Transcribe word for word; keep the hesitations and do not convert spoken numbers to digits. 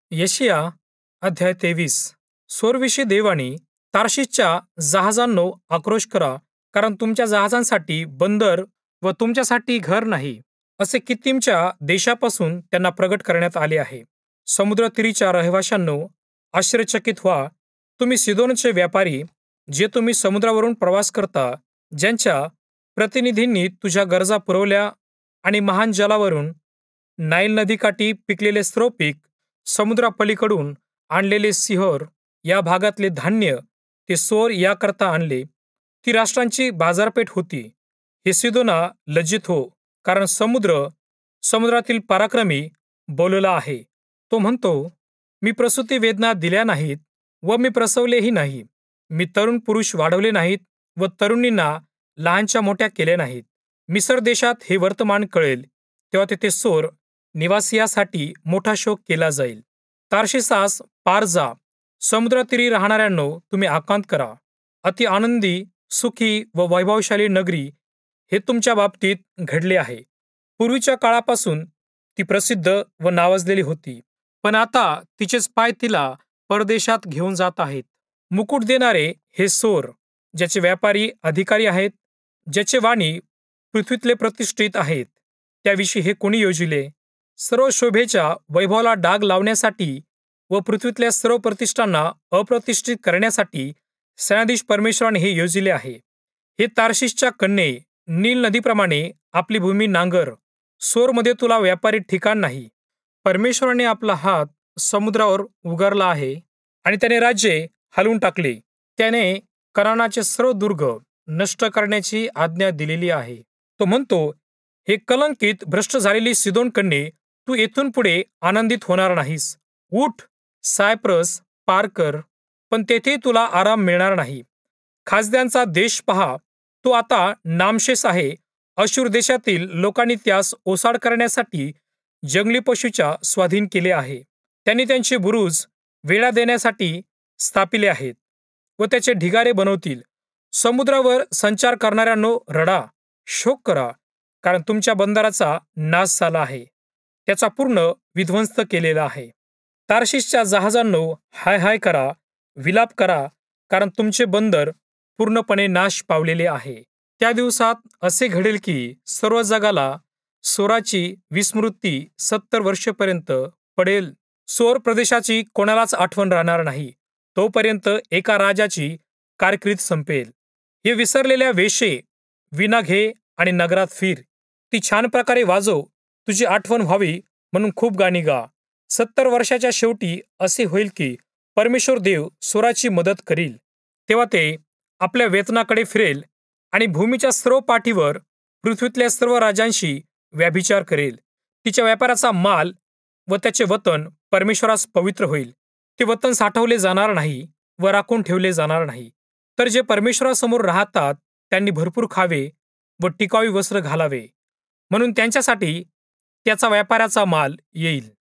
यशिया अध्याय तेवीस. सोरविषयी देवाणी तार्शिशच्या जहाजांनो आक्रोश करा, कारण तुमच्या जहाजांसाठी बंदर व तुमच्यासाठी घर नाही, असे कित्तीमच्या देशापासून त्यांना प्रगट करण्यात आले आहे. समुद्रतीरीच्या रहिवाशांनो आश्चर्यचकित व्हा, तुम्ही सिदोनचे व्यापारी, जे तुम्ही समुद्रावरून प्रवास करता, ज्यांच्या प्रतिनिधींनी तुझ्या गरजा पुरवल्या आणि महान जलावरून नाईल नदीकाठी पिकलेले सर्व पीक, समुद्रापलीकडून आणलेले सिहोर या भागातले धान्य ते सोर याकरता आणले. ती राष्ट्रांची बाजारपेठ होती. हे सिदोना लज्जित हो, कारण समुद्र समुद्रातील पराक्रमी बोलला आहे. तो म्हणतो, मी प्रसूती वेदना दिल्या नाहीत व मी प्रसवलेही नाही. मी तरुण पुरुष वाढवले नाहीत व तरुणींना लहानच्या मोठ्या केले नाहीत. मिसर देशात हे वर्तमान कळेल, तेव्हा तेथे सोर निवासियासाठी मोठा शोक केला जाईल. तार्शिसास पार जा, समुद्रतीरी राहणाऱ्यांनो तुम्ही आकांत करा. अति आनंदी, सुखी व वैभवशाली नगरी, हे तुमच्या बाबतीत घडले आहे. पूर्वीच्या काळापासून ती प्रसिद्ध व नावाजलेली होती, पण आता तिचेच पाय तिला परदेशात घेऊन जात आहेत. मुकुट देणारे हे सोर, ज्याचे व्यापारी अधिकारी आहेत, ज्याचे वाणी पृथ्वीतले प्रतिष्ठित आहेत, त्याविषयी हे कोणी योजिले? सर्व शोभेच्या वैभवाला डाग लावण्यासाठी व पृथ्वीतल्या सर्व प्रतिष्ठांना अप्रतिष्ठित करण्यासाठी सेनाधीश परमेश्वराने हे योजिले आहे. हे तार्शिशच्या कन्ये, नील नदीप्रमाणे आपली भूमी नांगर. सोरमध्ये तुला व्यापारी ठिकाण नाही. परमेश्वराने आपला हात समुद्रावर उगारला आहे आणि त्याने राज्ये हलवून टाकले. त्याने कनानाचे सर्व दुर्ग नष्ट करण्याची आज्ञा दिलेली आहे. तो म्हणतो, हे कलंकित भ्रष्ट झालेली सिदोन कन्ये, तू येथून पुढे आनंदित होणार नाहीस. उठ, सायप्रस पार कर, पण तेथे तुला आराम मिळणार नाही. खासद्यांचा देश पहा, तो आता नामशेष आहे. अशूर देशातील लोकांनी त्यास ओसाड करण्यासाठी जंगली पशूच्या स्वाधीन केले आहे. त्यांनी त्यांचे बुरुज वेढा देण्यासाठी स्थापिले आहेत व त्याचे ढिगारे बनवतील. समुद्रावर संचार करणाऱ्यांनो रडा, शोक करा, कारण तुमच्या बंदराचा नाश झाला आहे, त्याचा पूर्ण विध्वंस केलेला आहे. तार्शिशच्या जहाजांनो हाय हाय करा, विलाप करा, कारण तुमचे बंदर पूर्णपणे नाश पावलेले आहे. त्या दिवसात असे घडेल की सर्व जगाला सोराची विस्मृती सत्तर वर्षेपर्यंत पडेल. सोर प्रदेशाची कोणालाच आठवण राहणार नाही, तोपर्यंत एका राजाची कारकीर्द संपेल. हे विसरलेल्या वेशे, विना घे आणि नगरात फिर. ती छान प्रकारे वाजव, तुझी आठवण व्हावी म्हणून खूप गाणी गा. सत्तर वर्षाच्या शेवटी असे होईल की परमेश्वर देव सोराची मदत करील. तेव्हा ते आपल्या वेतनाकडे फिरेल आणि भूमीच्या सर्व पाठीवर पृथ्वीतल्या सर्व राजांशी व्याभिचार करेल. तिच्या व्यापाराचा माल व त्याचे वतन परमेश्वरास पवित्र होईल. ते वतन साठवले जाणार नाही व राखून ठेवले जाणार नाही. तर जे परमेश्वरासमोर राहतात त्यांनी भरपूर खावे व टिकावी वस्त्र घालावे, म्हणून त्यांच्यासाठी त्याचा व्यापाराचा माल येईल.